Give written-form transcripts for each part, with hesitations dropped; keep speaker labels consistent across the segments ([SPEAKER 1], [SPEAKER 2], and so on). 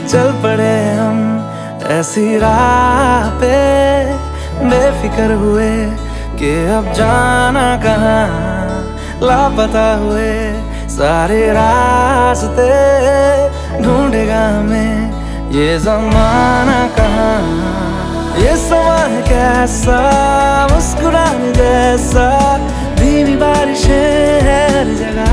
[SPEAKER 1] चल पड़े हम ऐसी राह पे, बेफिक्र हुए कि अब जाना कहाँ, लापता हुए सारे रास्ते, ढूंढेगा हमें ये ज़माना कहाँ। ये समा है कैसा, मुस्कुराने जैसा, धीमी बारिशें है हर जगह।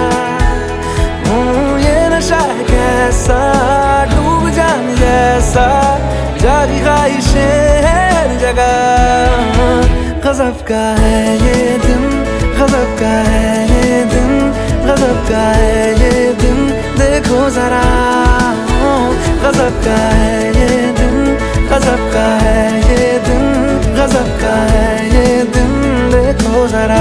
[SPEAKER 1] ये नशा है कैसा, डूब जाने जैसा, जागी ख्वाहिशें है हर जगह। गज़ब का है ये दिन, गज़ब का है ये दिन, गज़ब का है ये दिन, देखो जरा। गज़ब का है ये दिन, गज़ब का है ये दिन, गज़ब का है ये दिन, देखो जरा।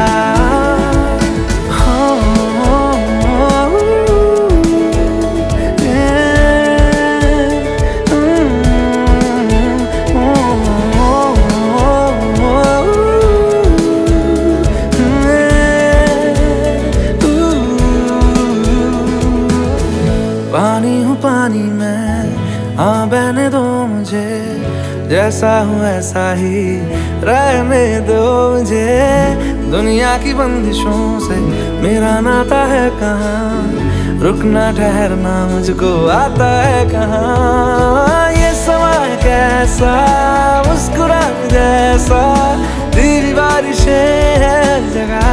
[SPEAKER 1] पानी हूँ पानी में, हाँ बहने दो मुझे, जैसा हूँ ऐसा ही रहने दो मुझे। दुनिया की बंदिशों से मेरा नाता है कहाँ, रुकना ठहरना मुझको आता है कहाँ। ये समा है कैसा, मुस्कुराने जैसा, धीमी बारिशें है हर जगह।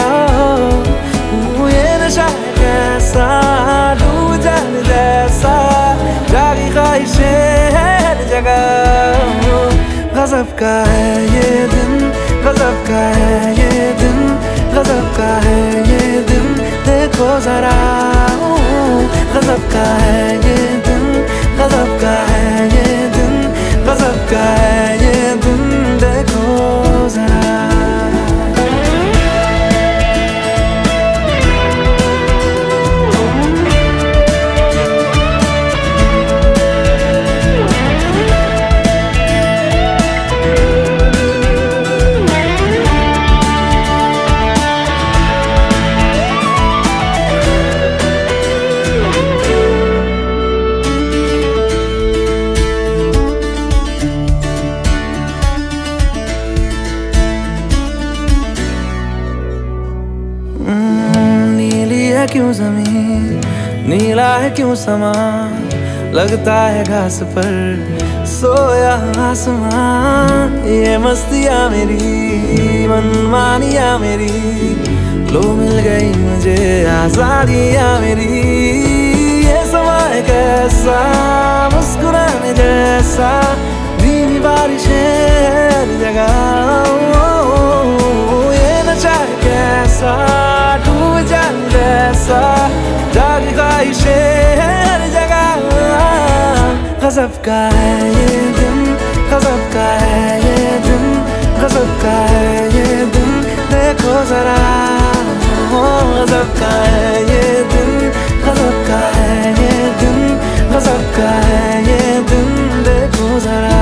[SPEAKER 1] ये नशा है कैसा, डूब जाने जैसा, जागी ख्वाहिशें है हर जगह। गज़ब का है ये दिन, गज़ब का है ये दिन, गज़ब का है ये दिन, देखो जरा। गज़ब का है ये दिन, गज़ब का है ये दिन, गज़ब का है ये दिन, देखो जरा। नीली है क्यों जमीन, नीला है क्यों समा, लगता है घास पर सोया आसमां। ये मस्तियाँ मेरी, मनमानियाँ मेरी, लो मिल गई मुझे आज़ादियाँ मेरी। ये समा है कैसा, मुस्कुराने जैसा, धीमी बारिशें हर जगह। ये नशा है कैसा, डूब जाने जैसा, जागी ख्वाहिशें है हर जगह। गज़ब का है ये दिन, गज़ब का है ये दिन, गज़ब का है ये दिन, देखो जरा। गज़ब का है ये दिन, गज़ब का है ये दिन, गज़ब का है ये दिन, देखो जरा।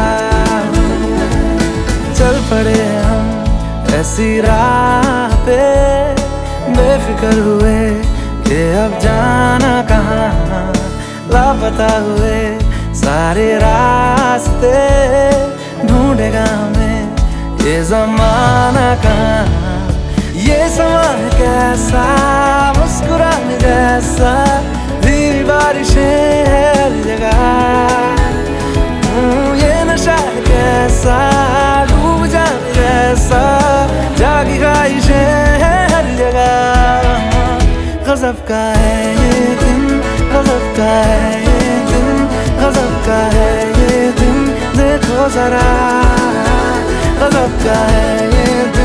[SPEAKER 1] चल पड़े हम ऐसी राह पे, बेफिक्र हुए कि अब जाना कहाँ, लापता हुए सारे रास्ते, ढूंढेगा हमें ये ज़माना कहाँ। ये समा है कैसा, मुस्कुराने जैसा, धीमी बारिशें है हर जगह। ये नशा है कैसा, डूब जाने जैसा, जागी ख्वाहिशें है हर जगह। गज़ब का है ये दिन, गज़ब का है ये दिन, गज़ब का है ये दिन, देखो जरा। गज़ब का है ये दिन।